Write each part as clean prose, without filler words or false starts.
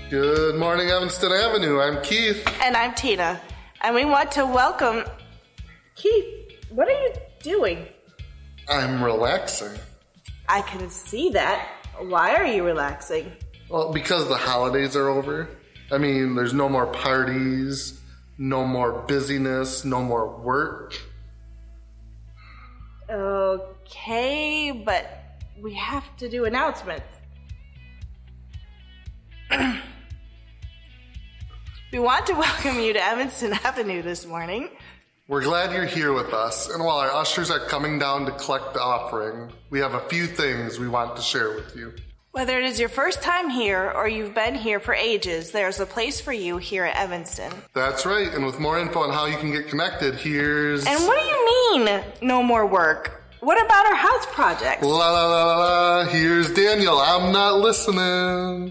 Good morning, Evanston Avenue. I'm Keith. And I'm Tina. And we want to welcome... Keith, what are you doing? I'm relaxing. I can see that. Why are you relaxing? Well, because the holidays are over. I mean, there's no more parties, no more busyness, no more work. Okay, but we have to do announcements. We want to welcome you to Evanston Avenue this morning. We're glad you're here with us, and while our ushers are coming down to collect the offering, we have a few things we want to share with you. Whether it is your first time here or you've been here for ages, there's a place for you here at Evanston. That's right, and with more info on how you can get connected, here's... And what do you mean, no more work? What about our house projects? La la la la la, here's Daniel. I'm not listening.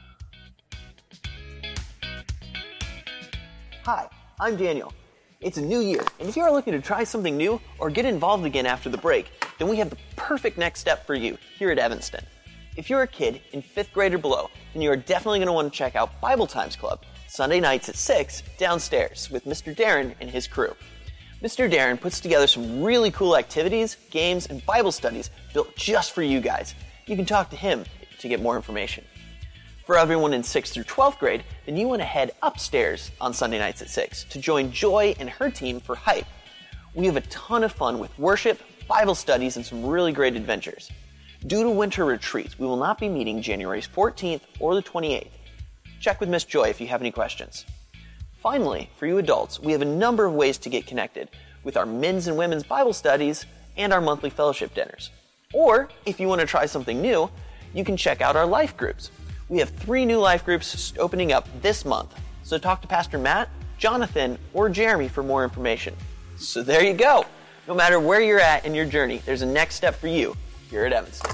Hi, I'm Daniel. It's a new year, and if you are looking to try something new or get involved again after the break, then we have the perfect next step for you here at Evanston. If you're a kid in 5th grade or below, then you are definitely going to want to check out Bible Times Club, Sunday nights at 6 downstairs with Mr. Darren and his crew. Mr. Darren puts together some really cool activities, games, and Bible studies built just for you guys. You can talk to him to get more information. For everyone in 6th through 12th grade, then you want to head upstairs on Sunday nights at 6 to join Joy and her team for Hype. We have a ton of fun with worship, Bible studies, and some really great adventures. Due to winter retreats, we will not be meeting January 14th or the 28th. Check with Miss Joy if you have any questions. Finally, for you adults, we have a number of ways to get connected with our men's and women's Bible studies and our monthly fellowship dinners. Or, if you want to try something new, you can check out our life groups. We have 3 new life groups opening up this month, so talk to Pastor Matt, Jonathan, or Jeremy for more information. So there you go. No matter where you're at in your journey, there's a next step for you here at Evanston.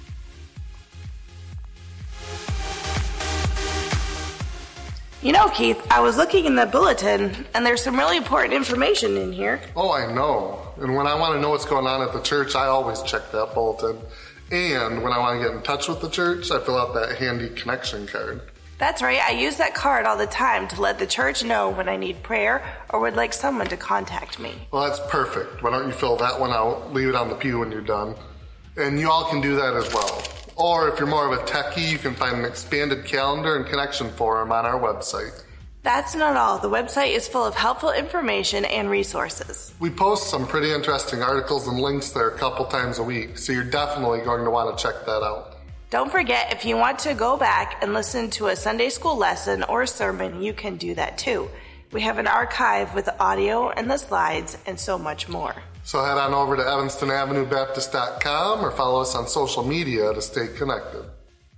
You know, Keith, I was looking in the bulletin, and there's some really important information in here. Oh, I know. And when I want to know what's going on at the church, I always check that bulletin. And when I want to get in touch with the church, I fill out that handy connection card. That's right. I use that card all the time to let the church know when I need prayer or would like someone to contact me. Well, that's perfect. Why don't you fill that one out, leave it on the pew when you're done. And you all can do that as well. Or if you're more of a techie, you can find an expanded calendar and connection forum on our website. That's not all. The website is full of helpful information and resources. We post some pretty interesting articles and links there a couple times a week, so you're definitely going to want to check that out. Don't forget, if you want to go back and listen to a Sunday school lesson or a sermon, you can do that too. We have an archive with the audio and the slides and so much more. So head on over to EvanstonAvenueBaptist.com or follow us on social media to stay connected.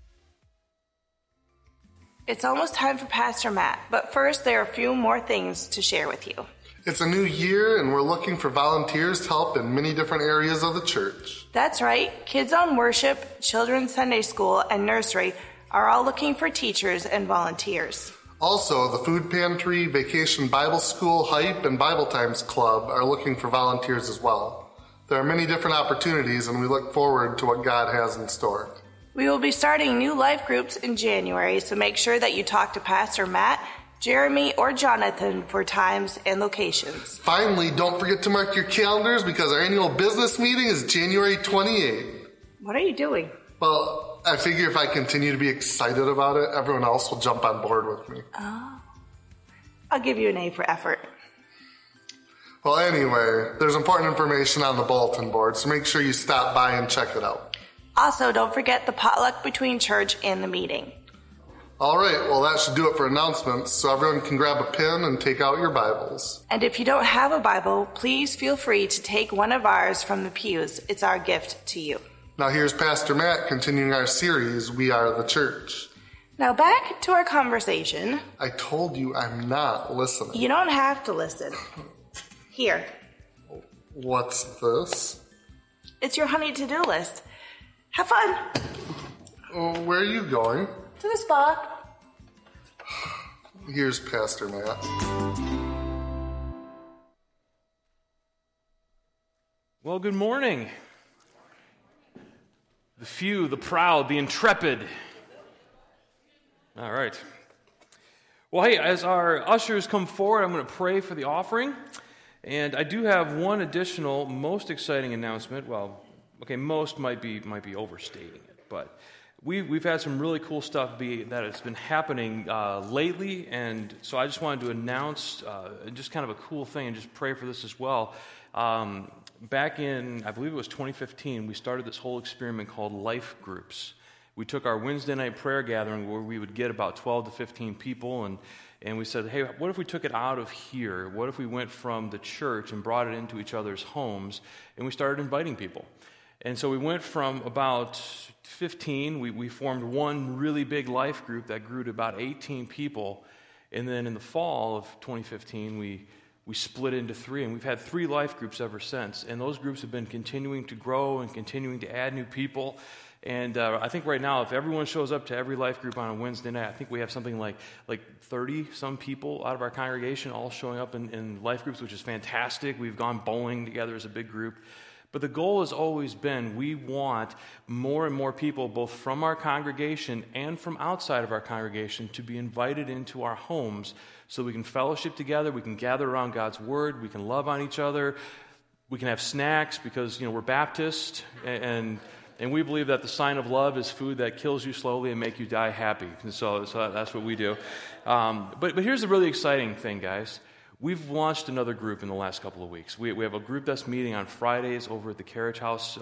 It's almost time for Pastor Matt, but first there are a few more things to share with you. It's a new year and we're looking for volunteers to help in many different areas of the church. That's right. Kids on Worship, Children's Sunday School, and Nursery are all looking for teachers and volunteers. Also, the Food Pantry, Vacation Bible School, Hype, and Bible Times Club are looking for volunteers as well. There are many different opportunities and we look forward to what God has in store. We will be starting new life groups in January, so make sure that you talk to Pastor Matt, Jeremy, or Jonathan for times and locations. Finally, don't forget to mark your calendars because our annual business meeting is January 28th. What are you doing? Well, I figure if I continue to be excited about it, everyone else will jump on board with me. Oh. I'll give you an A for effort. Well, anyway, there's important information on the bulletin board, so make sure you stop by and check it out. Also, don't forget the potluck between church and the meeting. All right, well, that should do it for announcements, so everyone can grab a pen and take out your Bibles. And if you don't have a Bible, please feel free to take one of ours from the pews. It's our gift to you. Now here's Pastor Matt continuing our series, We Are the Church. Now back to our conversation. I told you I'm not listening. You don't have to listen. Here. What's this? It's your honey to-do list. Have fun. Where are you going? To the spa. Here's Pastor Matt. Well, good morning. The few, the proud, the intrepid. All right. Well, hey, as our ushers come forward, I'm going to pray for the offering. And I do have one additional, most exciting announcement. Well, okay, most might be overstating it, but we've had some really cool stuff that has been happening lately, and so I just wanted to announce just kind of a cool thing and just pray for this as well. Back in, I believe it was 2015, we started this whole experiment called Life Groups. We took our Wednesday night prayer gathering where we would get about 12 to 15 people, and we said, hey, what if we took it out of here? What if we went from the church and brought it into each other's homes, and we started inviting people? And so we went from about 15, we formed one really big life group that grew to about 18 people, and then in the fall of 2015, we split into 3, and we've had 3 life groups ever since, and those groups have been continuing to grow and continuing to add new people. And I think right now, if everyone shows up to every life group on a Wednesday night, I think we have something like 30-some people out of our congregation all showing up in life groups, which is fantastic. We've gone bowling together as a big group. But the goal has always been we want more and more people, both from our congregation and from outside of our congregation, to be invited into our homes so we can fellowship together, we can gather around God's Word, we can love on each other, we can have snacks because, we're Baptist, and we believe that the sign of love is food that kills you slowly and make you die happy. And so that's what we do. But here's the really exciting thing, guys. We've launched another group in the last couple of weeks. We have a group that's meeting on Fridays over at the Carriage House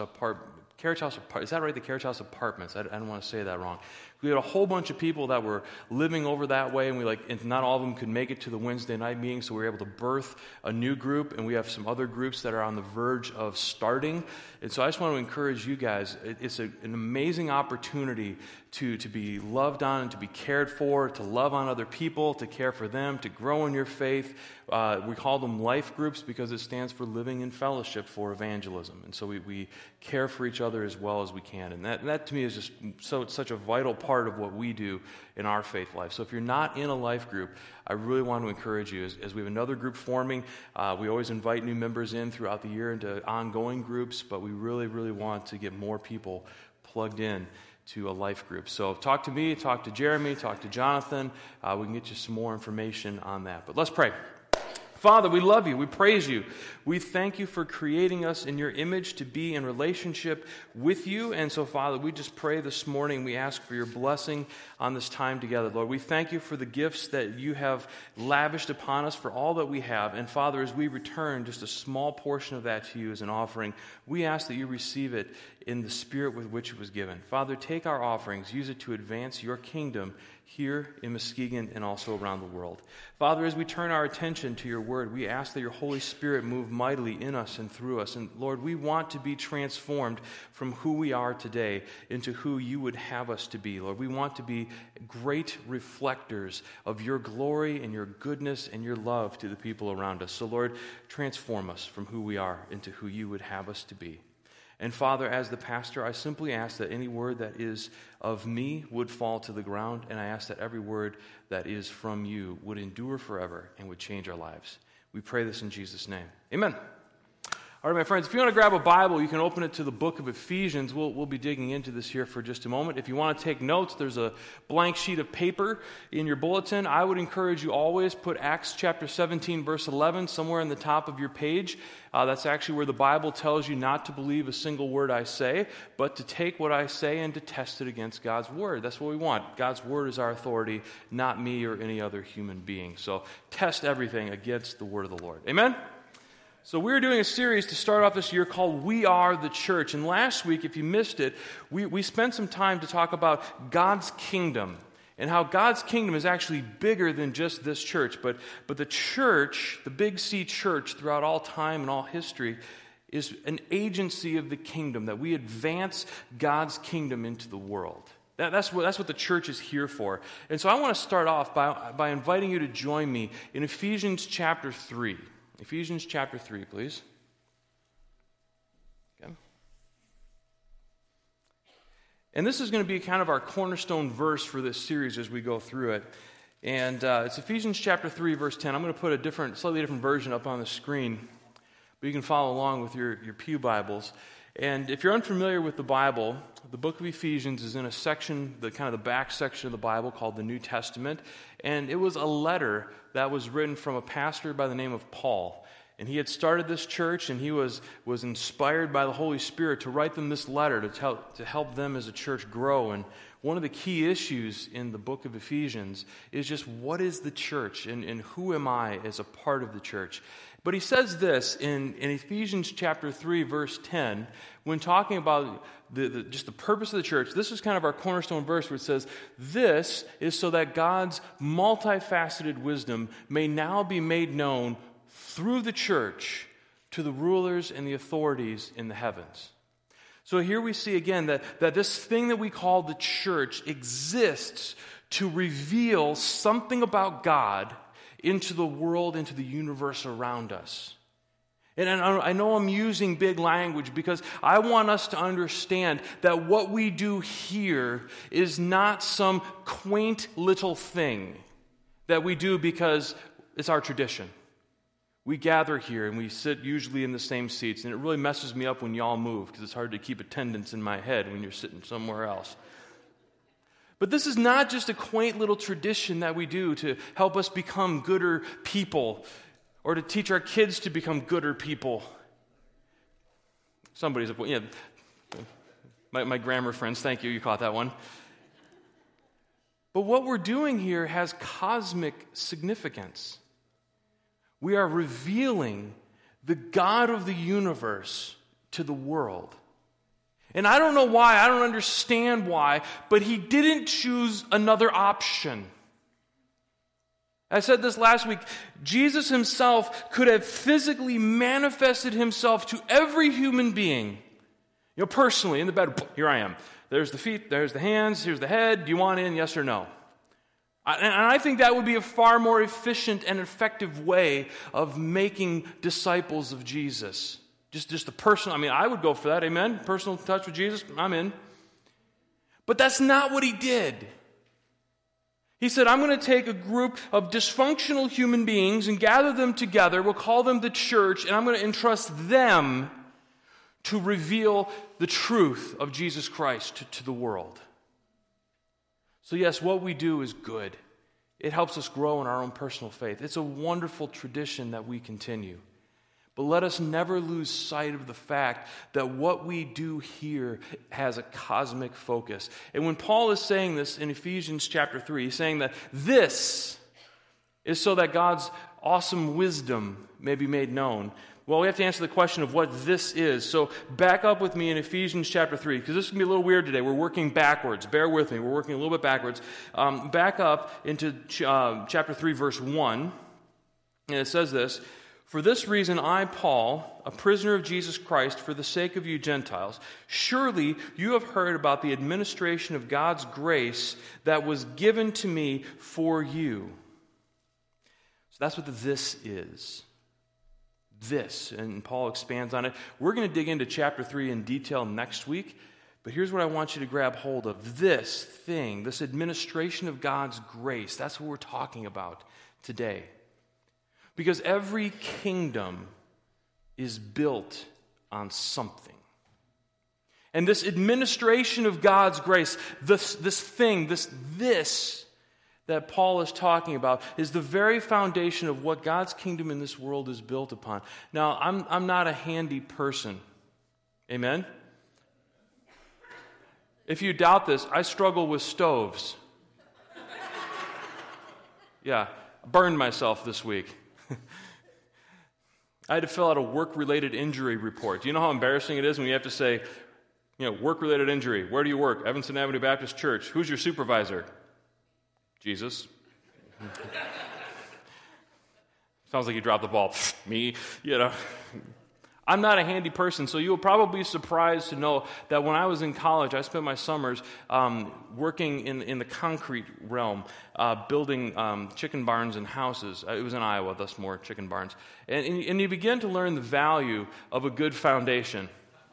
is that right? The Carriage House Apartments. I don't want to say that wrong. We had a whole bunch of people that were living over that way, and not all of them could make it to the Wednesday night meeting, so we were able to birth a new group, and we have some other groups that are on the verge of starting. And so I just want to encourage you guys, it's an amazing opportunity to be loved on and to be cared for, to love on other people, to care for them, to grow in your faith. We call them life groups because it stands for Living in Fellowship for Evangelism. And so we care for each other as well as we can. And that to me is just such a vital part of what we do in our faith life. So if you're not in a life group, I really want to encourage you as we have another group forming. We always invite new members in throughout the year into ongoing groups, but we really, really want to get more people plugged in to a life group. So talk to me, talk to Jeremy, talk to Jonathan. We can get you some more information on that. But let's pray. Father, we love you. We praise you. We thank you for creating us in your image to be in relationship with you. And so, Father, we just pray this morning. We ask for your blessing on this time together, Lord. We thank you for the gifts that you have lavished upon us, for all that we have. And, Father, as we return just a small portion of that to you as an offering, we ask that you receive it in the spirit with which it was given. Father, take our offerings, use it to advance your kingdom here in Muskegon and also around the world. Father, as we turn our attention to your word, we ask that your Holy Spirit move mightily in us and through us. And Lord, we want to be transformed from who we are today into who you would have us to be. Lord, we want to be great reflectors of your glory and your goodness and your love to the people around us. So Lord, transform us from who we are into who you would have us to be. And Father, as the pastor, I simply ask that any word that is of me would fall to the ground, and I ask that every word that is from you would endure forever and would change our lives. We pray this in Jesus' name. Amen. All right, my friends, if you want to grab a Bible, you can open it to the book of Ephesians. We'll be digging into this here for just a moment. If you want to take notes, there's a blank sheet of paper in your bulletin. I would encourage you always put Acts chapter 17, verse 11 somewhere in the top of your page. That's actually where the Bible tells you not to believe a single word I say, but to take what I say and to test it against God's word. That's what we want. God's word is our authority, not me or any other human being. So test everything against the word of the Lord. Amen? So we're doing a series to start off this year called We Are the Church. And last week, if you missed it, we spent some time to talk about God's kingdom and how God's kingdom is actually bigger than just this church. But the church, the Big C church throughout all time and all history, is an agency of the kingdom, that we advance God's kingdom into the world. That's what the church is here for. And so I want to start off by inviting you to join me in Ephesians chapter 3. Ephesians chapter 3, please. Okay. And this is going to be kind of our cornerstone verse for this series as we go through it. And it's Ephesians chapter 3, verse 10. I'm going to put a slightly different version up on the screen, but you can follow along with your pew Bibles. And if you're unfamiliar with the Bible, the book of Ephesians is in a section, the back section of the Bible called the New Testament. And it was a letter that was written from a pastor by the name of Paul. And he had started this church, and he was inspired by the Holy Spirit to write them this letter to help them as a church grow. And one of the key issues in the book of Ephesians is just what is the church and who am I as a part of the church? But he says this in Ephesians chapter 3, verse 10, when talking about just the purpose of the church. This is kind of our cornerstone verse where it says, "This is so that God's multifaceted wisdom may now be made known through the church to the rulers and the authorities in the heavens." So here we see again that this thing that we call the church exists to reveal something about God into the world, into the universe around us. And I know I'm using big language because I want us to understand that what we do here is not some quaint little thing that we do because it's our tradition. We gather here and we sit usually in the same seats, and it really messes me up when y'all move because it's hard to keep attendance in my head when you're sitting somewhere else. But this is not just a quaint little tradition that we do to help us become gooder people or to teach our kids to become gooder people. My grammar friends, thank you, you caught that one. But what we're doing here has cosmic significance. We are revealing the God of the universe to the world. And I don't know why, I don't understand why, but he didn't choose another option. I said this last week, Jesus himself could have physically manifested himself to every human being. Personally, in the bed, here I am. There's the feet, there's the hands, here's the head. Do you want in, yes or no? And I think that would be a far more efficient and effective way of making disciples of Jesus. Just the personal, I would go for that, amen? Personal touch with Jesus, I'm in. But that's not what he did. He said, I'm going to take a group of dysfunctional human beings and gather them together. We'll call them the church, and I'm going to entrust them to reveal the truth of Jesus Christ to the world. So yes, what we do is good. It helps us grow in our own personal faith. It's a wonderful tradition that we continue. But let us never lose sight of the fact that what we do here has a cosmic focus. And when Paul is saying this in Ephesians chapter 3, he's saying that this is so that God's awesome wisdom may be made known. Well, we have to answer the question of what this is. So back up with me in Ephesians chapter 3, because this is going to be a little weird today. We're working backwards. Bear with me. We're working a little bit backwards. Back up into chapter 3, verse 1. And it says this, "For this reason I, Paul, a prisoner of Jesus Christ, for the sake of you Gentiles, surely you have heard about the administration of God's grace that was given to me for you." So that's what the this is. This, and Paul expands on it. We're going to dig into chapter 3 in detail next week, but here's what I want you to grab hold of. This thing, this administration of God's grace, that's what we're talking about today. Because every kingdom is built on something. And this administration of God's grace, this thing, this that Paul is talking about is the very foundation of what God's kingdom in this world is built upon. Now, I'm not a handy person. Amen? If you doubt this, I struggle with stoves. Yeah, I burned myself this week. I had to fill out a work-related injury report. Do you know how embarrassing it is when you have to say, work-related injury, where do you work? Evanston Avenue Baptist Church. Who's your supervisor? Jesus. Sounds like you dropped the ball. Me, I'm not a handy person, so you'll probably be surprised to know that when I was in college, I spent my summers working in the concrete realm, building chicken barns and houses. It was in Iowa, thus more chicken barns. And you begin to learn the value of a good foundation.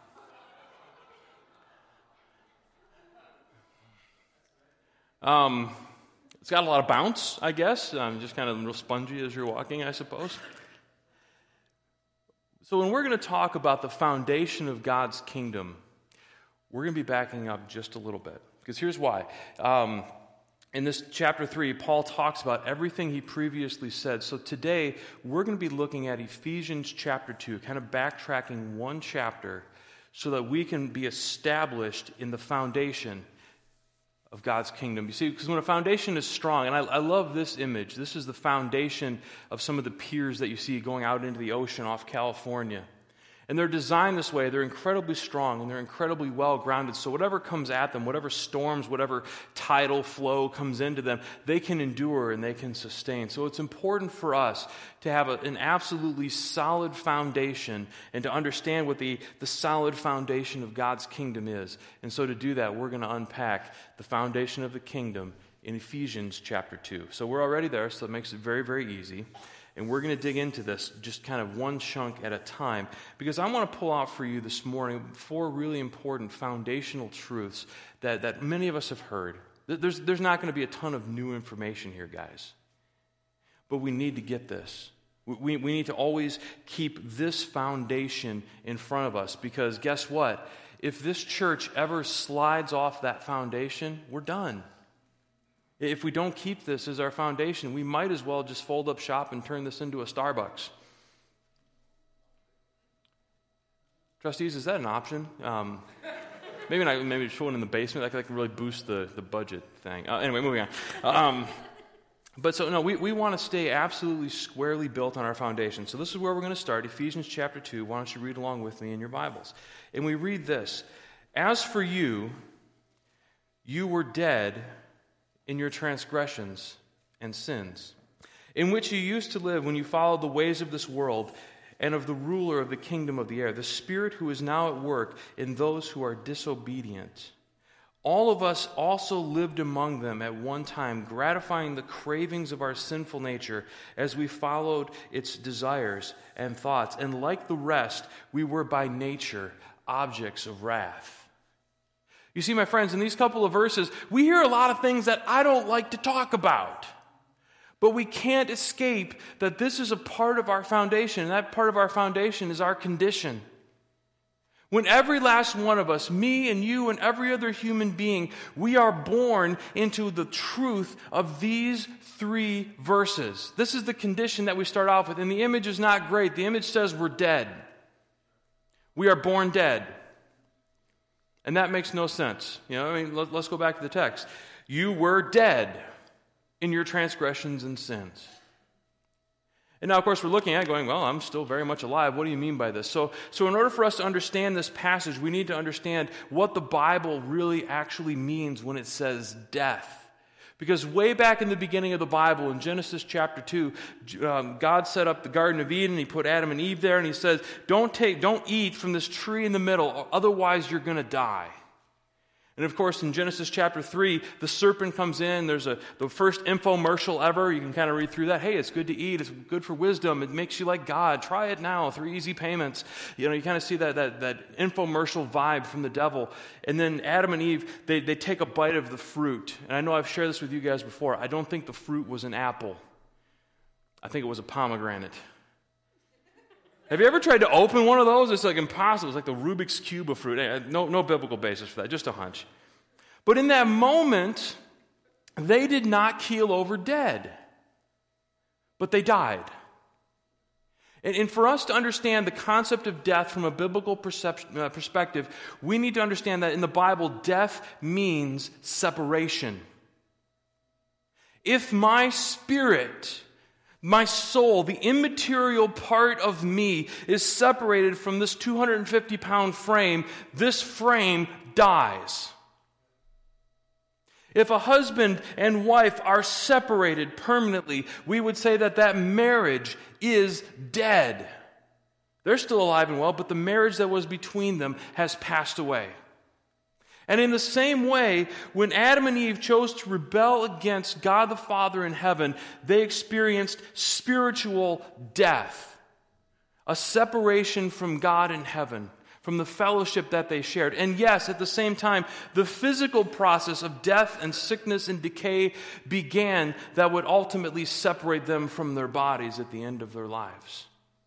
It's got a lot of bounce, I guess. Just kind of real spongy as you're walking, I suppose. So when we're going to talk about the foundation of God's kingdom, we're going to be backing up just a little bit. Because here's why. In this chapter 3, Paul talks about everything he previously said. So today, we're going to be looking at Ephesians chapter 2, kind of backtracking one chapter so that we can be established in the foundation of God's kingdom. You see, because when a foundation is strong, and I love this image. This is the foundation of some of the piers that you see going out into the ocean off California. And they're designed this way. They're incredibly strong and they're incredibly well-grounded. So whatever comes at them, whatever storms, whatever tidal flow comes into them, they can endure and they can sustain. So it's important for us to have an absolutely solid foundation and to understand what the solid foundation of God's kingdom is. And so to do that, we're going to unpack the foundation of the kingdom in Ephesians chapter 2. So we're already there, so it makes it very, very easy. And we're going to dig into this just kind of one chunk at a time because I want to pull out for you this morning 4 really important foundational truths that many of us have heard. There's not going to be a ton of new information here, guys. But we need to get this. We need to always keep this foundation in front of us because guess what? If this church ever slides off that foundation, we're done. If we don't keep this as our foundation, we might as well just fold up shop and turn this into a Starbucks. Trustees, is that an option? Maybe show it in the basement. That can really boost the budget thing. Anyway, moving on. We want to stay absolutely squarely built on our foundation. So this is where we're going to start, Ephesians chapter 2. Why don't you read along with me in your Bibles? And we read this. As for you, you were dead in your transgressions and sins, in which you used to live when you followed the ways of this world and of the ruler of the kingdom of the air, the spirit who is now at work in those who are disobedient. All of us also lived among them at one time, gratifying the cravings of our sinful nature as we followed its desires and thoughts. And like the rest, we were by nature objects of wrath. You see, my friends, in these couple of verses, we hear a lot of things that I don't like to talk about. But we can't escape that this is a part of our foundation, and that part of our foundation is our condition. When every last one of us, me and you and every other human being, we are born into the truth of these 3 verses. This is the condition that we start off with, and the image is not great. The image says we're dead. We are born dead. And that makes no sense. Let's go back to the text. You were dead in your transgressions and sins. And now, of course, we're looking at it going, well, I'm still very much alive. What do you mean by this? So in order for us to understand this passage, we need to understand what the Bible really actually means when it says death. Because way back in the beginning of the Bible, in Genesis chapter 2, God set up the Garden of Eden. He put Adam and Eve there, and he says, don't eat from this tree in the middle, otherwise you're going to die. And of course, in Genesis chapter 3, the serpent comes in. There's the first infomercial ever. You can kind of read through that. Hey, it's good to eat. It's good for wisdom. It makes you like God. Try it now. 3 easy payments. You kind of see that infomercial vibe from the devil. And then Adam and Eve, they take a bite of the fruit. And I know I've shared this with you guys before. I don't think the fruit was an apple. I think it was a pomegranate. Have you ever tried to open one of those? It's like impossible. It's like the Rubik's Cube of fruit. No biblical basis for that, just a hunch. But in that moment, they did not keel over dead, but they died. And for us to understand the concept of death from a biblical perspective, we need to understand that in the Bible, death means separation. If my spirit, my soul, the immaterial part of me, is separated from this 250-pound frame, this frame dies. If a husband and wife are separated permanently, we would say that marriage is dead. They're still alive and well, but the marriage that was between them has passed away. And in the same way, when Adam and Eve chose to rebel against God the Father in heaven, they experienced spiritual death, a separation from God in heaven, from the fellowship that they shared. And yes, at the same time, the physical process of death and sickness and decay began that would ultimately separate them from their bodies at the end of their lives.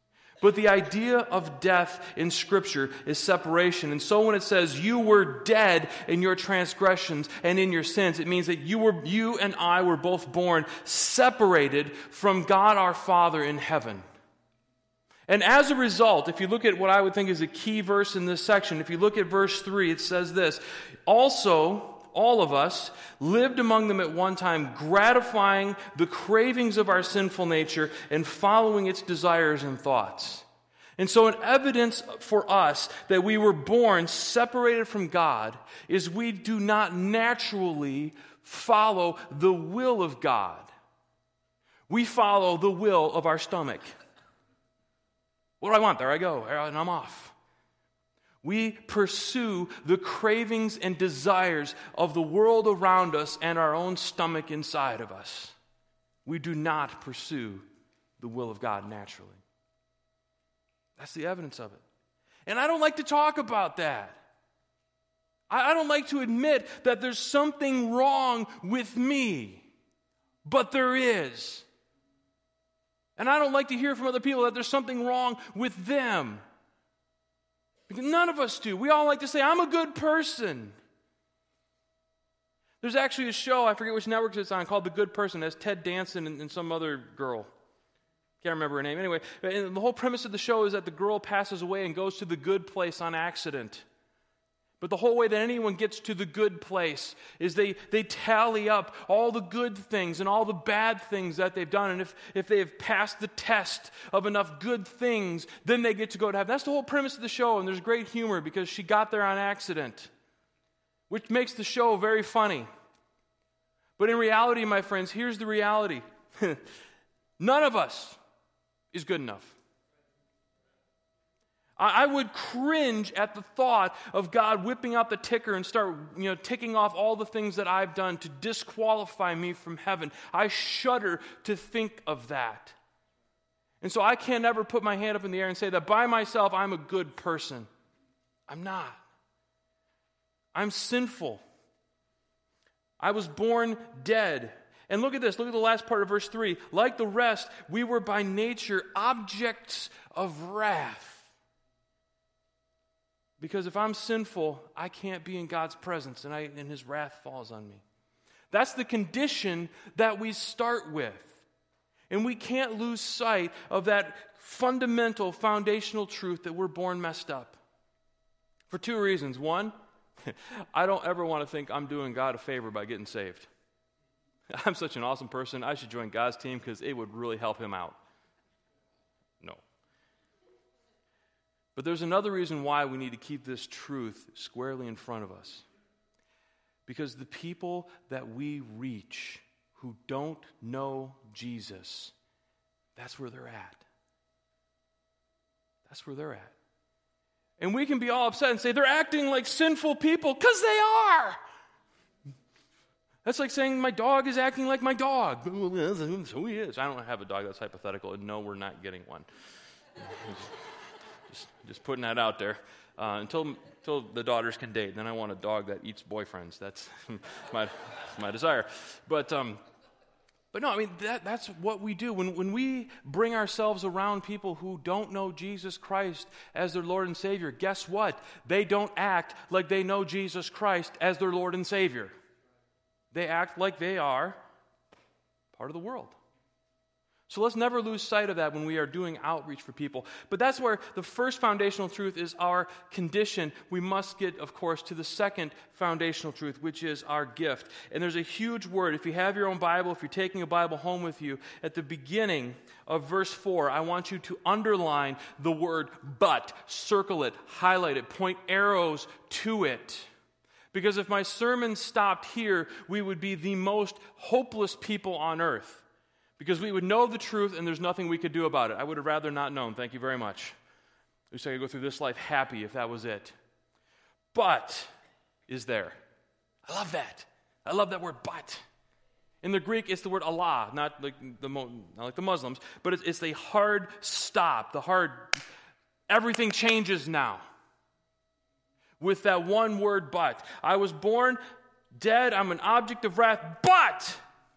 But the idea of death in Scripture is separation. And so when it says you were dead in your transgressions and in your sins, it means that you and I were both born separated from God our Father in heaven. And as a result, if you look at what I would think is a key verse in this section, if you look at verse 3, it says this, also, all of us lived among them at one time, gratifying the cravings of our sinful nature and following its desires and thoughts. And so an evidence for us that we were born separated from God is we do not naturally follow the will of God. We follow the will of our stomach. What do I want? There I go, and I'm off. We pursue the cravings and desires of the world around us and our own stomach inside of us. We do not pursue the will of God naturally. That's the evidence of it. And I don't like to talk about that. I don't like to admit that there's something wrong with me, but there is. And I don't like to hear from other people that there's something wrong with them. Because none of us do. We all like to say, I'm a good person. There's actually a show, I forget which network it's on, called The Good Person. It has Ted Danson and some other girl. Can't remember her name. Anyway, the whole premise of the show is that the girl passes away and goes to the good place on accident. But the whole way that anyone gets to the good place is they tally up all the good things and all the bad things that they've done. And if they have passed the test of enough good things, then they get to go to heaven. That's the whole premise of the show, and there's great humor because she got there on accident, which makes the show very funny. But in reality, my friends, here's the reality. None of us is good enough. I would cringe at the thought of God whipping out the ticker and start, ticking off all the things that I've done to disqualify me from heaven. I shudder to think of that. And so I can never put my hand up in the air and say that by myself I'm a good person. I'm not. I'm sinful. I was born dead. And look at this. Look at the last part of verse 3. Like the rest, we were by nature objects of wrath. Because if I'm sinful, I can't be in God's presence, and His wrath falls on me. That's the condition that we start with. And we can't lose sight of that fundamental, foundational truth that we're born messed up. For two reasons. One, I don't ever want to think I'm doing God a favor by getting saved. I'm such an awesome person, I should join God's team because it would really help Him out. No. But there's another reason why we need to keep this truth squarely in front of us. Because the people that we reach who don't know Jesus, that's where they're at. That's where they're at. And we can be all upset and say, they're acting like sinful people, because they are. That's like saying my dog is acting like my dog. So he is. I don't have a dog that's hypothetical, and no, we're not getting one. Just putting that out there. Until the daughters can date, then I want a dog that eats boyfriends. That's my desire. But no, I mean that's what we do when we bring ourselves around people who don't know Jesus Christ as their Lord and Savior. Guess what? They don't act like they know Jesus Christ as their Lord and Savior. They act like they are part of the world. So let's never lose sight of that when we are doing outreach for people. But that's where the first foundational truth is our condition. We must get, of course, to the second foundational truth, which is our gift. And there's a huge word. If you have your own Bible, if you're taking a Bible home with you, at the beginning of verse 4, I want you to underline the word but. Circle it, highlight it, point arrows to it. Because if my sermon stopped here, we would be the most hopeless people on earth. Because we would know the truth and there's nothing we could do about it. I would have rather not known. Thank you very much. At least I could go through this life happy if that was it. But is there. I love that. I love that word but. In the Greek, it's the word Allah, not like the Muslims, but it's the hard stop, the hard, everything changes now. With that one word but. I was born dead, I'm an object of wrath, but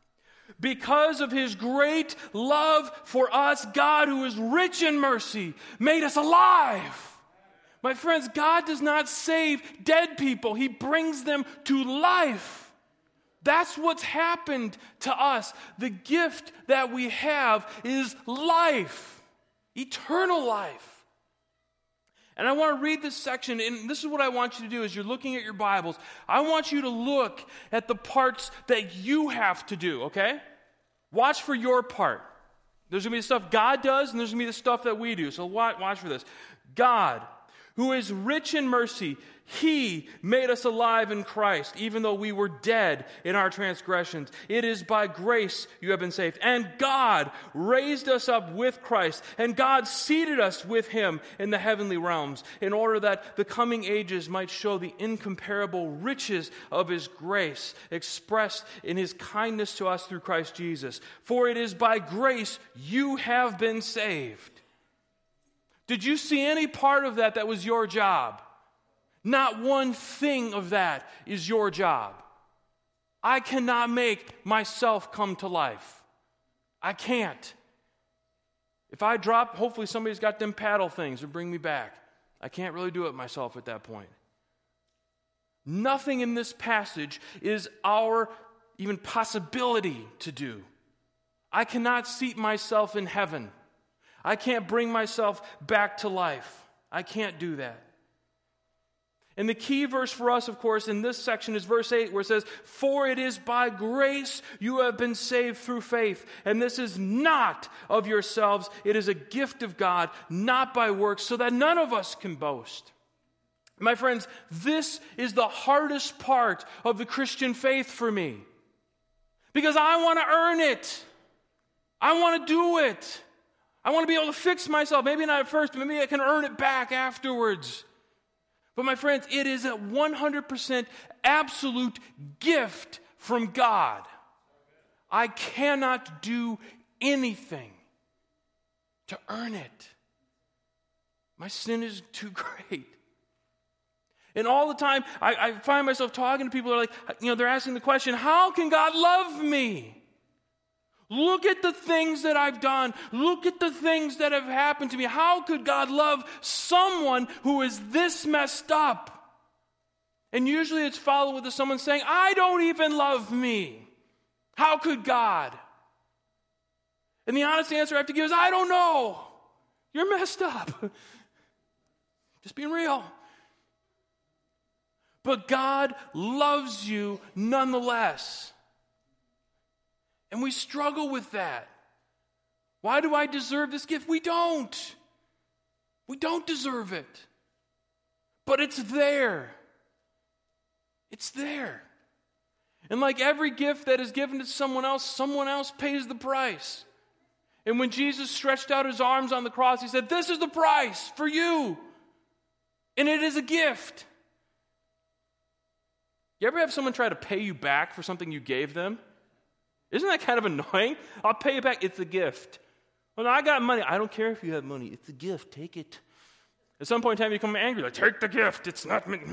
Because of his great love for us, God, who is rich in mercy, made us alive. My friends, God does not save dead people. He brings them to life. That's what's happened to us. The gift that we have is life, eternal life. And I want to read this section, and this is what I want you to do as you're looking at your Bibles. I want you to look at the parts that you have to do, okay? Watch for your part. There's going to be the stuff God does, and there's going to be the stuff that we do. So watch for this. God, who is rich in mercy, he made us alive in Christ, even though we were dead in our transgressions. It is by grace you have been saved. And God raised us up with Christ, and God seated us with him in the heavenly realms, in order that the coming ages might show the incomparable riches of his grace, expressed in his kindness to us through Christ Jesus. For it is by grace you have been saved. Did you see any part of that was your job? Not one thing of that is your job. I cannot make myself come to life. I can't. If I drop, hopefully somebody's got them paddle things to bring me back. I can't really do it myself at that point. Nothing in this passage is our even possibility to do. I cannot seat myself in heaven. I can't bring myself back to life. I can't do that. And the key verse for us, of course, in this section is verse 8, where it says, "For it is by grace you have been saved through faith, and this is not of yourselves, it is a gift of God, not by works, so that none of us can boast." My friends, this is the hardest part of the Christian faith for me, because I want to earn it. I want to do it. I want to be able to fix myself, maybe not at first, but maybe I can earn it back afterwards. But my friends, it is a 100% absolute gift from God. I cannot do anything to earn it. My sin is too great. And all the time, I find myself talking to people that are like, they're asking the question, how can God love me? Look at the things that I've done. Look at the things that have happened to me. How could God love someone who is this messed up? And usually it's followed with someone saying, I don't even love me. How could God? And the honest answer I have to give is, I don't know. You're messed up. Just being real. But God loves you nonetheless. And we struggle with that. Why do I deserve this gift? We don't. We don't deserve it. But it's there. It's there. And like every gift that is given to someone else pays the price. And when Jesus stretched out his arms on the cross, he said, this is the price for you. And it is a gift. You ever have someone try to pay you back for something you gave them? Isn't that kind of annoying? I'll pay you back. It's a gift. Well, no, I got money. I don't care if you have money. It's a gift. Take it. At some point in time, you become angry. Like, take the gift. It's not me.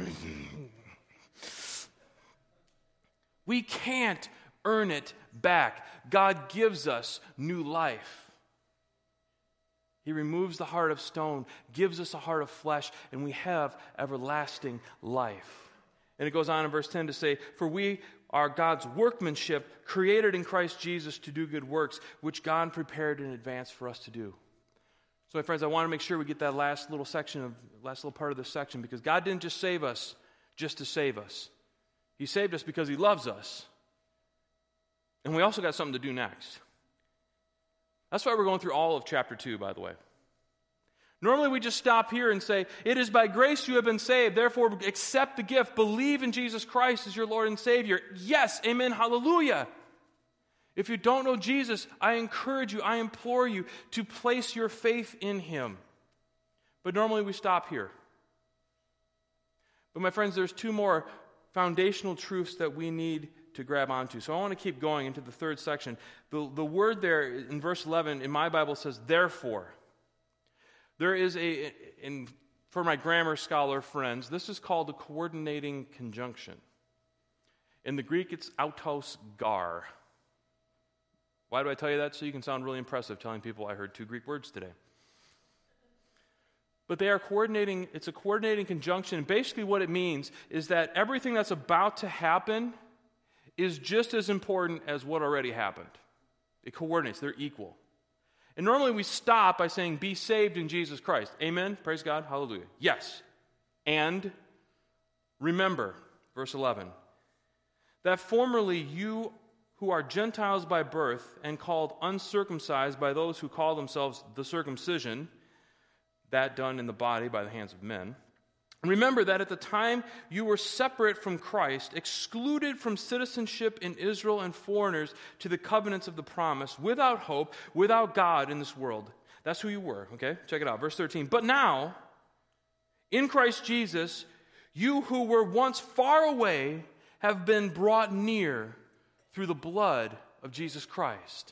We can't earn it back. God gives us new life. He removes the heart of stone, gives us a heart of flesh, and we have everlasting life. And it goes on in verse 10 to say, for we are God's workmanship, created in Christ Jesus to do good works, which God prepared in advance for us to do. So, my friends, I want to make sure we get that last little part of this section, because God didn't just save us just to save us. He saved us because he loves us. And we also got something to do next. That's why we're going through all of chapter 2, by the way. Normally we just stop here and say, it is by grace you have been saved, therefore accept the gift, believe in Jesus Christ as your Lord and Savior. Yes, amen, hallelujah. If you don't know Jesus, I encourage you, I implore you to place your faith in him. But normally we stop here. But my friends, there's two more foundational truths that we need to grab onto. So I want to keep going into the third section. The word there in verse 11 in my Bible says, therefore. There is for my grammar scholar friends, this is called a coordinating conjunction. In the Greek, it's autos gar. Why do I tell you that? So you can sound really impressive telling people I heard 2 Greek words today. But they are coordinating, it's a coordinating conjunction. Basically what it means is that everything that's about to happen is just as important as what already happened. It coordinates, they're equal. And normally we stop by saying, be saved in Jesus Christ. Amen? Praise God. Hallelujah. Yes. And remember, verse 11, that formerly you who are Gentiles by birth and called uncircumcised by those who call themselves the circumcision, that done in the body by the hands of men. And remember that at the time you were separate from Christ, excluded from citizenship in Israel and foreigners to the covenants of the promise, without hope, without God in this world. That's who you were, okay? Check it out, verse 13. But now, in Christ Jesus, you who were once far away have been brought near through the blood of Jesus Christ.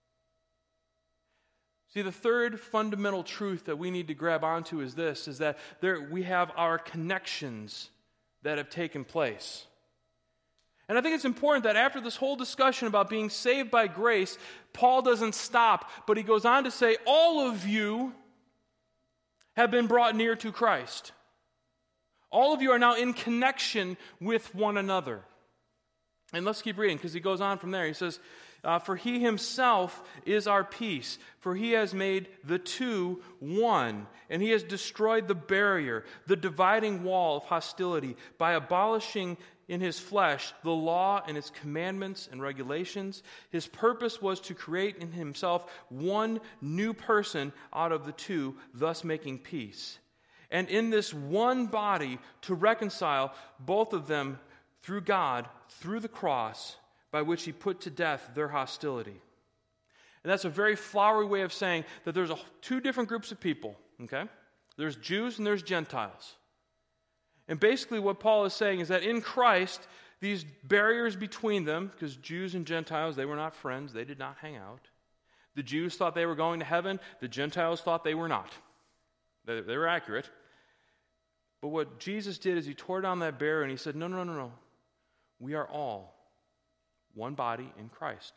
See, the third fundamental truth that we need to grab onto is this, is that we have our connections that have taken place. And I think it's important that after this whole discussion about being saved by grace, Paul doesn't stop, but he goes on to say, all of you have been brought near to Christ. All of you are now in connection with one another. And let's keep reading, because he goes on from there. He says, for he himself is our peace, for he has made the two one, and he has destroyed the barrier, the dividing wall of hostility, by abolishing in his flesh the law and its commandments and regulations. His purpose was to create in himself one new person out of the two, thus making peace. And in this one body to reconcile both of them through God, through the cross, by which he put to death their hostility. And that's a very flowery way of saying that there's 2 different groups of people, okay? There's Jews and there's Gentiles. And basically what Paul is saying is that in Christ, these barriers between them, because Jews and Gentiles, they were not friends, they did not hang out. The Jews thought they were going to heaven, the Gentiles thought they were not. They were accurate. But what Jesus did is he tore down that barrier and he said, no. We are all one body in Christ.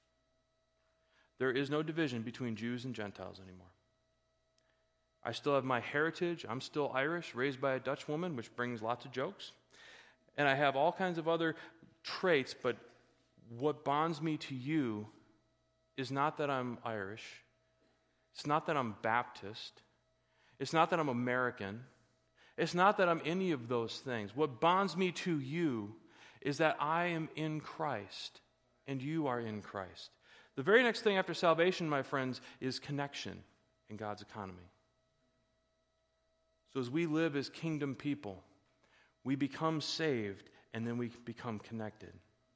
There is no division between Jews and Gentiles anymore. I still have my heritage. I'm still Irish, raised by a Dutch woman, which brings lots of jokes. And I have all kinds of other traits, but what bonds me to you is not that I'm Irish. It's not that I'm Baptist. It's not that I'm American. It's not that I'm any of those things. What bonds me to you is that I am in Christ and you are in Christ. The very next thing after salvation, my friends, is connection in God's economy. So as we live as kingdom people, we become saved and then we become connected.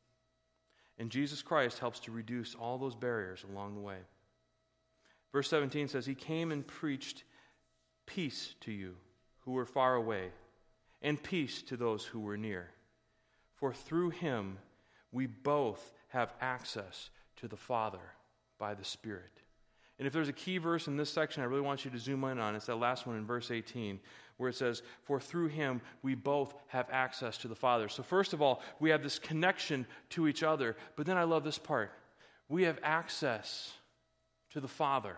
And Jesus Christ helps to reduce all those barriers along the way. Verse 17 says, he came and preached peace to you who were far away, and peace to those who were near. For through him we both have access to the Father by the Spirit. And if there's a key verse in this section I really want you to zoom in on, it's that last one in verse 18, where it says, for through him we both have access to the Father. So first of all, we have this connection to each other, but then I love this part. We have access to the Father.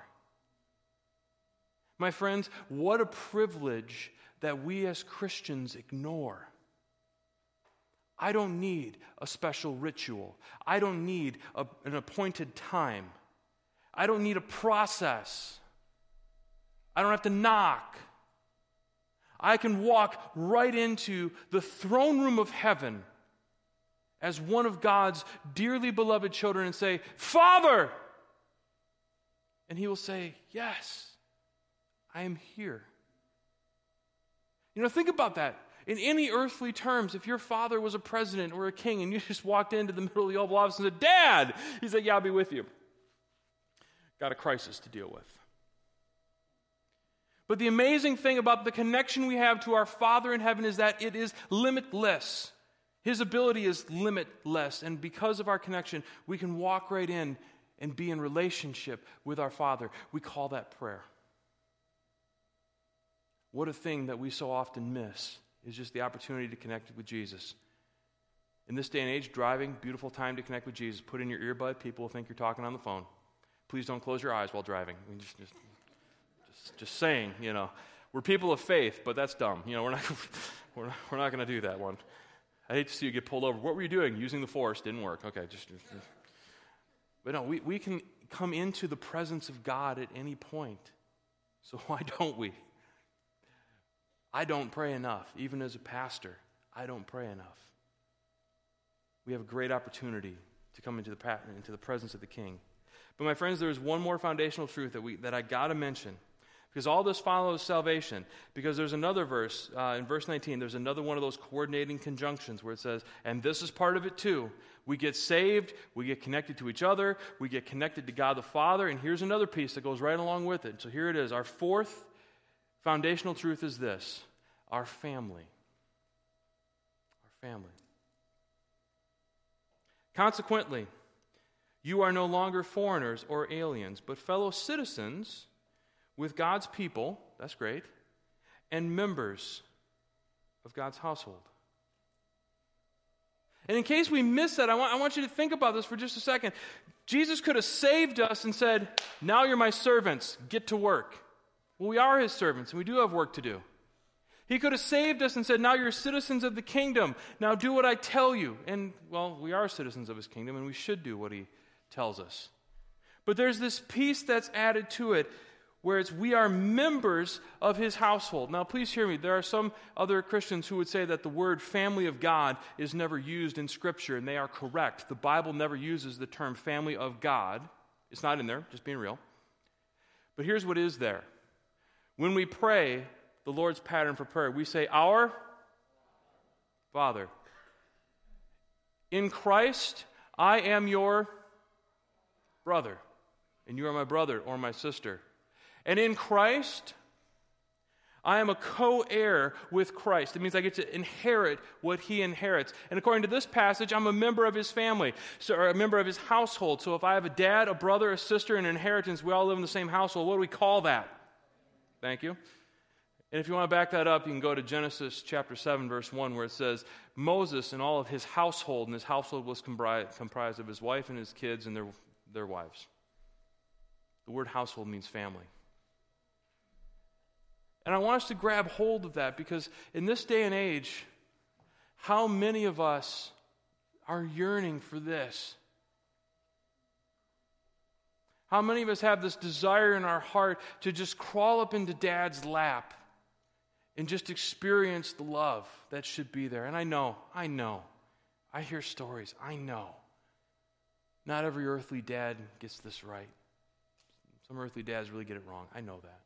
My friends, what a privilege that we as Christians ignore. I don't need a special ritual. I don't need an appointed time. I don't need a process. I don't have to knock. I can walk right into the throne room of heaven as one of God's dearly beloved children and say, Father! And he will say, yes, I am here. You know, think about that. In any earthly terms, if your father was a president or a king and you just walked into the middle of the Oval Office and said, Dad! He said, yeah, I'll be with you. Got a crisis to deal with. But the amazing thing about the connection we have to our Father in heaven is that it is limitless. His ability is limitless. And because of our connection, we can walk right in and be in relationship with our Father. We call that prayer. What a thing that we so often miss is just the opportunity to connect with Jesus. In this day and age, driving, beautiful time to connect with Jesus. Put in your earbud. People will think you're talking on the phone. Please don't close your eyes while driving. I mean, just saying, we're people of faith, but that's dumb. We're not going to do that one. I hate to see you get pulled over. What were you doing? Using the force. Didn't work. Okay, But no, we can come into the presence of God at any point. So why don't we? I don't pray enough. Even as a pastor, I don't pray enough. We have a great opportunity to come into the presence of the King. But my friends, there's one more foundational truth that I got to mention. Because all this follows salvation. Because there's another verse, in verse 19, there's another one of those coordinating conjunctions where it says, and this is part of it too. We get saved, we get connected to each other, we get connected to God the Father, and here's another piece that goes right along with it. So here it is. Our fourth foundational truth is this: our family. Our family. Consequently, you are no longer foreigners or aliens, but fellow citizens with God's people, that's great, and members of God's household. And in case we miss that, I want you to think about this for just a second. Jesus could have saved us and said, now you're my servants, get to work. Well, we are his servants, and we do have work to do. He could have saved us and said, now you're citizens of the kingdom, now do what I tell you. And, well, we are citizens of his kingdom, and we should do what he tells us. But there's this piece that's added to it, where we are members of his household. Now, please hear me. There are some other Christians who would say that the word family of God is never used in Scripture, and they are correct. The Bible never uses the term family of God. It's not in there, just being real. But here's what is there. When we pray the Lord's pattern for prayer, we say, Our Father. In Christ, I am your brother, and you are my brother or my sister. And in Christ, I am a co-heir with Christ. It means I get to inherit what he inherits. And according to this passage, I'm a member of his family, or a member of his household. So if I have a dad, a brother, a sister, and an inheritance, we all live in the same household. What do we call that? Thank you. And if you want to back that up, you can go to Genesis chapter 7, verse 1, where it says, Moses and all of his household, and his household was comprised of his wife and his kids and their wives. The word household means family. And I want us to grab hold of that, because in this day and age, how many of us are yearning for this? How many of us have this desire in our heart to just crawl up into Dad's lap and just experience the love that should be there? And I know. I hear stories. I know. Not every earthly dad gets this right. Some earthly dads really get it wrong. I know that.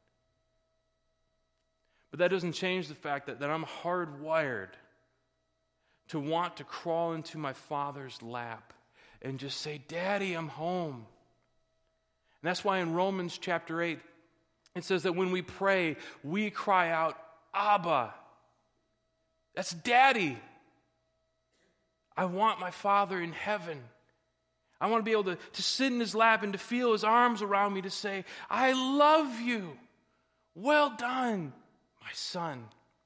But that doesn't change the fact that I'm hardwired to want to crawl into my Father's lap and just say, Daddy, I'm home. And that's why in Romans chapter 8, it says that when we pray, we cry out, Abba. That's Daddy. I want my Father in heaven. I want to be able to sit in his lap and to feel his arms around me to say, I love you. Well done, my son.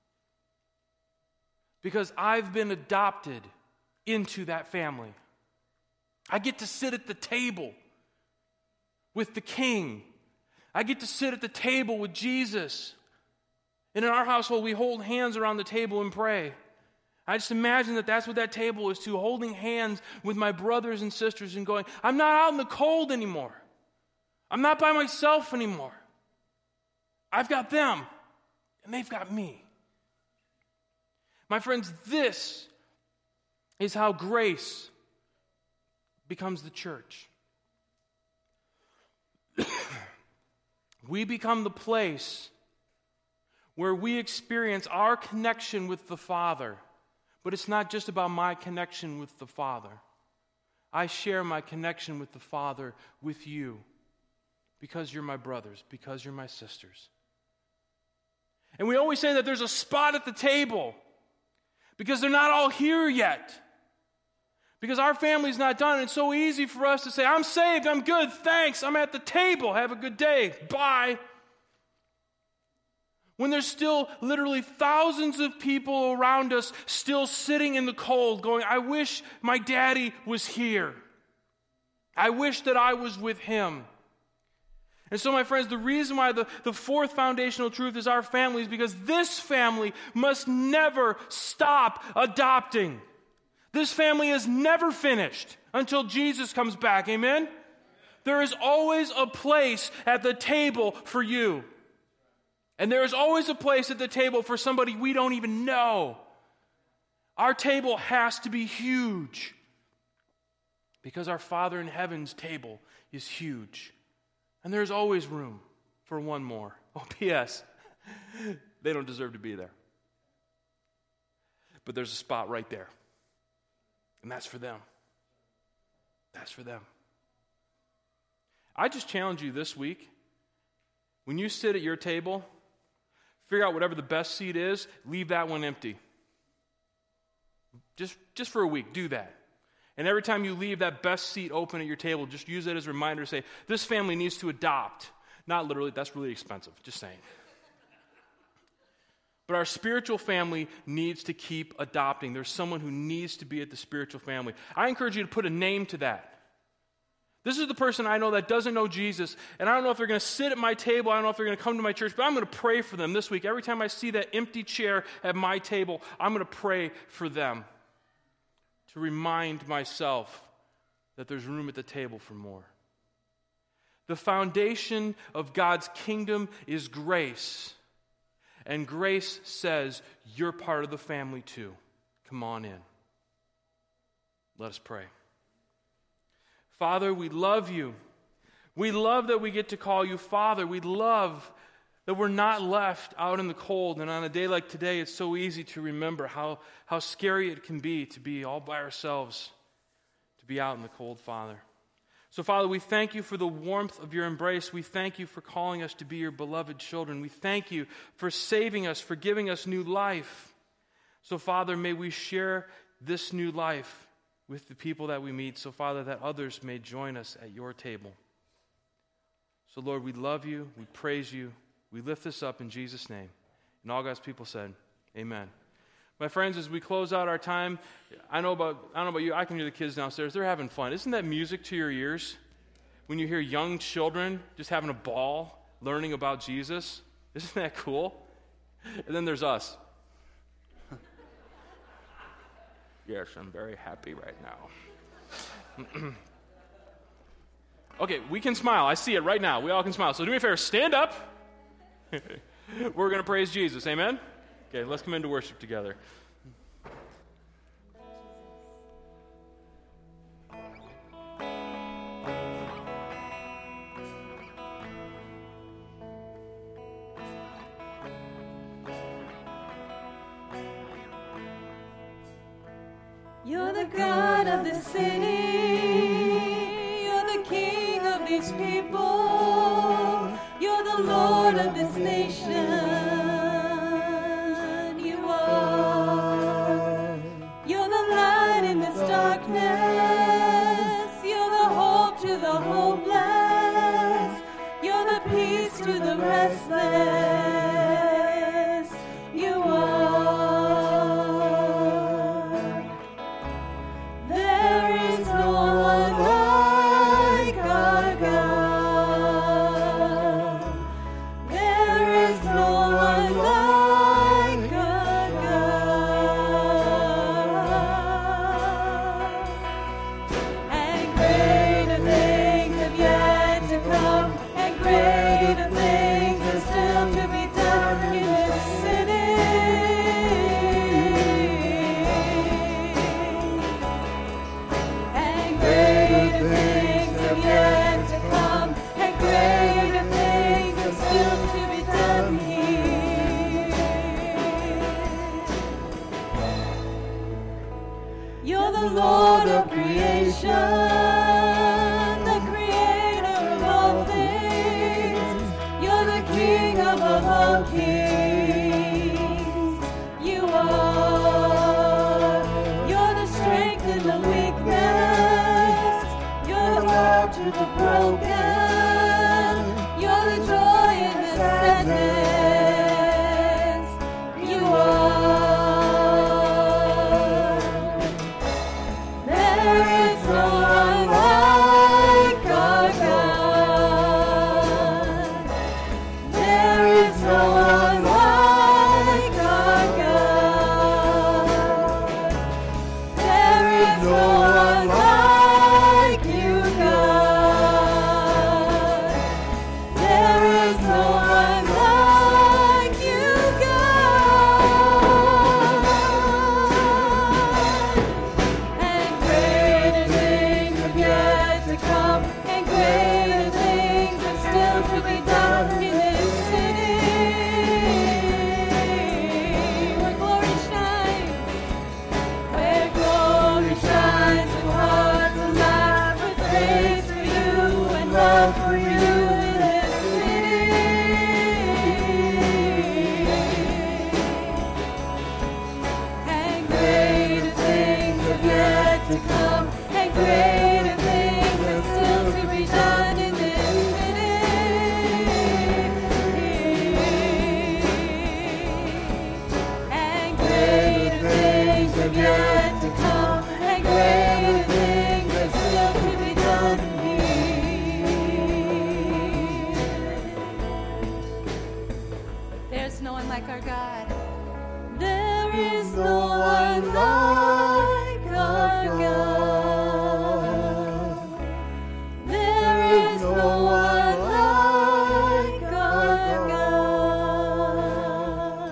Because I've been adopted into that family. I get to sit at the table with the King. I get to sit at the table with Jesus. And in our household, we hold hands around the table and pray. I just imagine that that's what that table is too, holding hands with my brothers and sisters and going, I'm not out in the cold anymore. I'm not by myself anymore. I've got them, and they've got me. My friends, this is how grace becomes the church. We become the place where we experience our connection with the Father. But it's not just about my connection with the Father. I share my connection with the Father with you because you're my brothers, because you're my sisters. And we always say that there's a spot at the table because they're not all here yet. Because our family's not done. It's so easy for us to say, I'm saved, I'm good, thanks, I'm at the table, have a good day, bye. When there's still literally thousands of people around us still sitting in the cold going, I wish my daddy was here. I wish that I was with him. And so, my friends, the reason why the fourth foundational truth is our family is because this family must never stop adopting. This family is never finished until Jesus comes back. Amen? There is always a place at the table for you. And there is always a place at the table for somebody we don't even know. Our table has to be huge because our Father in heaven's table is huge. And there's always room for one more. Oh, P.S. They don't deserve to be there. But there's a spot right there. And that's for them. That's for them. I just challenge you this week, when you sit at your table, figure out whatever the best seat is, leave that one empty. Just for a week, do that. And every time you leave that best seat open at your table, just use it as a reminder to say, this family needs to adopt. Not literally, that's really expensive, just saying. But our spiritual family needs to keep adopting. There's someone who needs to be at the spiritual family. I encourage you to put a name to that. This is the person I know that doesn't know Jesus, and I don't know if they're going to sit at my table, I don't know if they're going to come to my church, but I'm going to pray for them this week. Every time I see that empty chair at my table, I'm going to pray for them to remind myself that there's room at the table for more. The foundation of God's kingdom is grace, and grace says you're part of the family too. Come on in. Let us pray. Father, we love you. We love that we get to call you Father. We love that we're not left out in the cold. And on a day like today, it's so easy to remember how scary it can be to be all by ourselves, to be out in the cold, Father. So, Father, we thank you for the warmth of your embrace. We thank you for calling us to be your beloved children. We thank you for saving us, for giving us new life. So, Father, may we share this new life with the people that we meet, so, Father, that others may join us at your table. So, Lord, we love you, we praise you, we lift this up in Jesus' name. And all God's people said, amen. My friends, as we close out our time, I don't know about you, I can hear the kids downstairs, they're having fun. Isn't that music to your ears? When you hear young children just having a ball, learning about Jesus? Isn't that cool? And then there's us. Yes, I'm very happy right now. Okay, we can smile. I see it right now. We all can smile. So do me a favor, stand up. We're going to praise Jesus. Amen? Okay, let's come into worship together. You're the God of this city. You're the King of these people. You're the Lord of this nation. You are. You're the light in this darkness. You're the hope to the hopeless. You're the peace to the restless. You are. The creator of all things. You're the king above all kings. You are. You're the strength in the weakness. You're the love to the broken. You're the joy in the sadness. love for you in this city. And greater things have yet to come, and greater things are still to be done in this city. And greater things have yet to come, and greater things are still to be done here. There's no one like our God. There is no one like our God. There is no one like our God.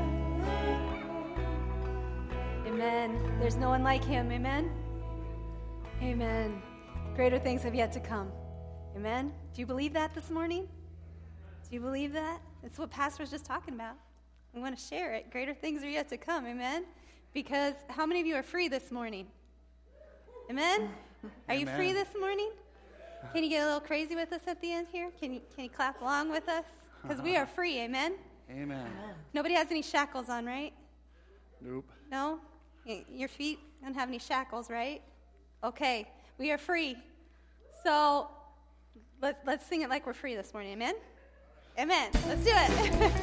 Amen. There's no one like him. Amen. Amen. Greater things have yet to come. Amen. Do you believe that this morning? Do you believe that? It's what Pastor was just talking about. We want to share it. Greater things are yet to come. Amen. Because how many of you are free this morning? Amen. Are you free this morning? Can you get a little crazy with us at the end here? Can you clap along with us? Because we are free. Amen. Amen. Nobody has any shackles on, right? Nope. No? Your feet don't have any shackles, right? Okay. We are free. So let's sing it like we're free this morning. Amen? Amen. Let's do it.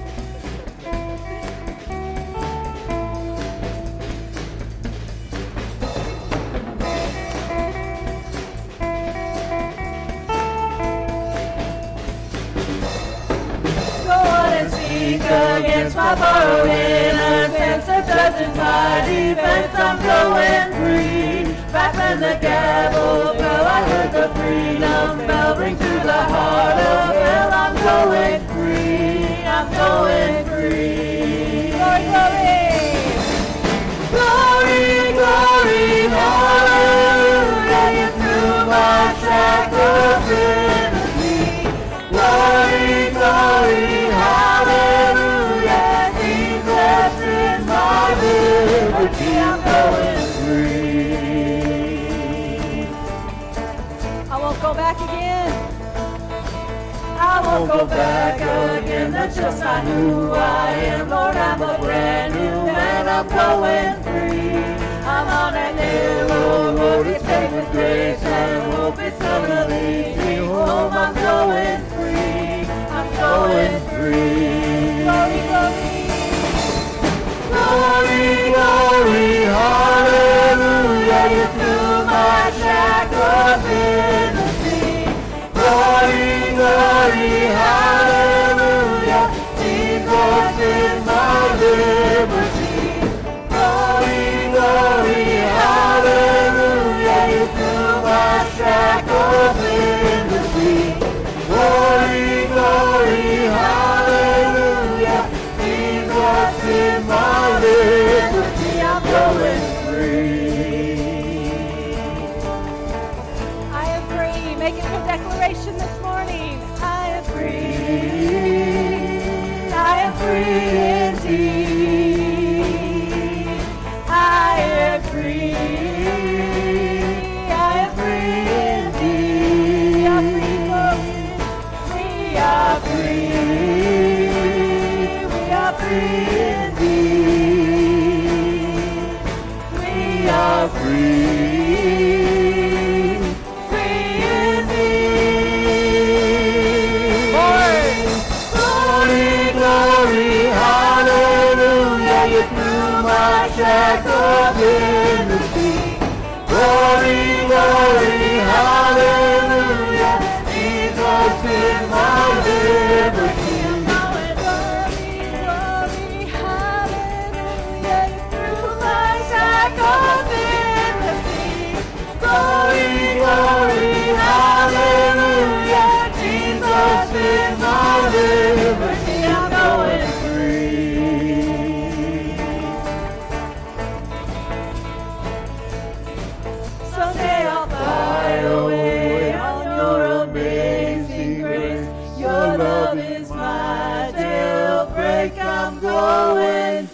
Go on and speak against my borrowing offense. If judges my defense, I'm going free. Back when the gavel fell, I heard the freedom bell ring to the heart of hell. I'm going free. I'm going free. Glory, glory. Glory, glory, hallelujah. You threw my shackles in the sea. Glory, glory, hallelujah. Jesus is my liberty. I'm going free. I won't go back again. I won't go back again. That's just not who I am. Lord, I'm a brand new man. I'm going free. I'm on that narrow road. It's paved with grace and hope. It's gonna lead me home. I'm going free. I'm going free. Glory, glory. Glory, glory, hallelujah. You threw my shackles in the sea. Glory, glory, hallelujah. Jesus is my liberty. Glory, glory, hallelujah. You threw my shackles in the sea. Glory, glory, hallelujah. Jesus is my liberty. I'm going free. I am free. Make it your declaration this morning. I am free. I am free indeed. I am free. I am free indeed. We are free. We are free indeed. We are free. Free indeed. Glory, glory, hallelujah. You threw my shackles in the sea. Glory, glory, hallelujah. Jesus is my liberty. Glory, glory, hallelujah. You threw my shackles in the sea. Glory, glory, hallelujah. Jesus is my liberty. I'm going free. Someday I'll fly away on your amazing grace. Your love is my jailbreak. I'm going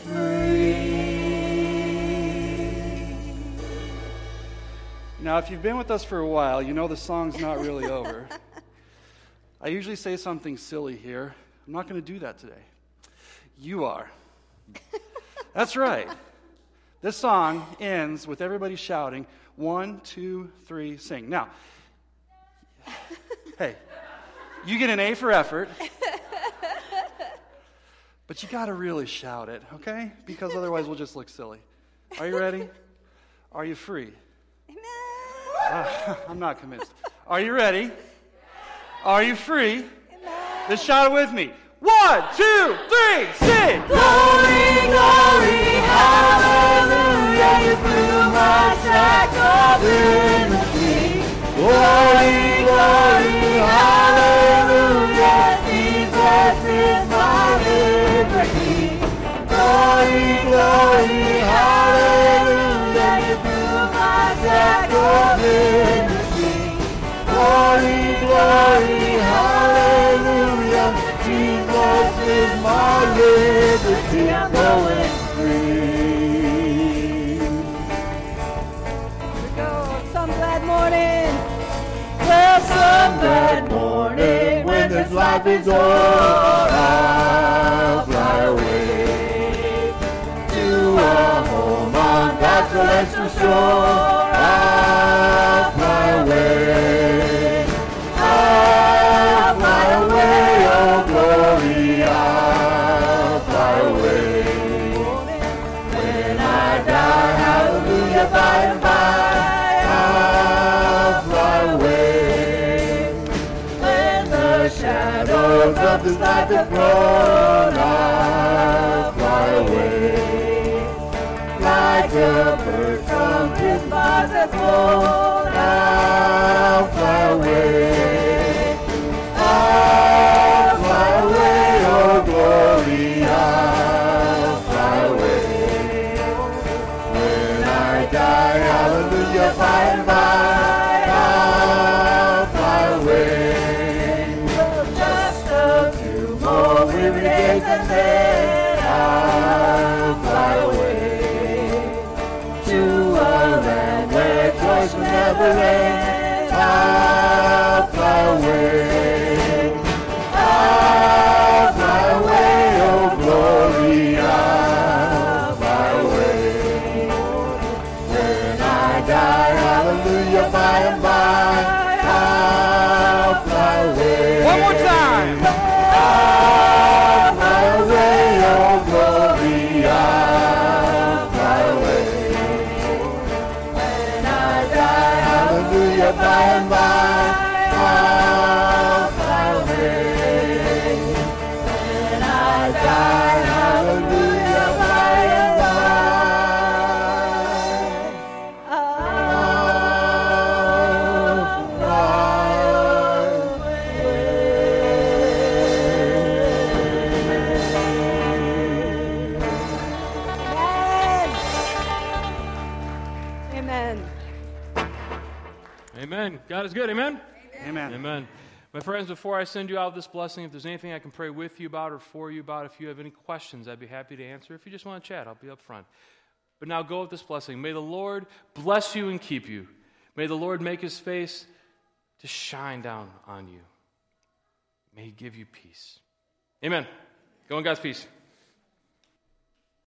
free. Now, if you've been with us for a while, you know the song's not really over. I usually say something silly here. I'm not going to do that today. You are. That's right. This song ends with everybody shouting, 1, 2, 3, sing. Now, hey, you get an A for effort, but you got to really shout it, okay? Because otherwise we'll just look silly. Are you ready? Are you free? I'm not convinced. Are you ready? Are you free? Then shout it with me. 1, 2, 3, sing! Glory, glory, hallelujah, you blew my shackles in the sea. Glory, glory, hallelujah, Jesus is my liberty. Glory, glory, hallelujah, you blew my shackles in the sea. Glory, glory, hallelujah, Jesus is my liberty, I'm going free. Here we go, some glad morning. Well, some glad morning, when this life is o'er, I'll fly away to a home on God's celestial shore. I'll fly away. I'll fly away, oh glory, I'll fly away. When I die, hallelujah, by and by, I'll fly away. When the shadows of this life have grown, I'll fly away. Like a bird from his bars has flown, I'll fly away. I'll fly away, oh glory, I'll fly away. When I die, hallelujah, by and by, I'll fly away. Just a few more weary days and then I'll fly away to a land where joy shall never end. I'll fly away. I'll fly away, oh glory, I'll fly away. When I die, hallelujah, by and by, I'll fly away. One more time. I'll fly away, oh glory, I'll fly away. When I die, hallelujah, by and by, I'll fly away. When I die, hallelujah, by and by, I'll fly away. Amen. Amen. God is good. Amen? Amen. Amen. My friends, before I send you out this blessing, if there's anything I can pray with you about or for you about, if you have any questions, I'd be happy to answer. If you just want to chat, I'll be up front. But now go with this blessing. May the Lord bless you and keep you. May the Lord make his face to shine down on you. May he give you peace. Amen. Go in God's peace.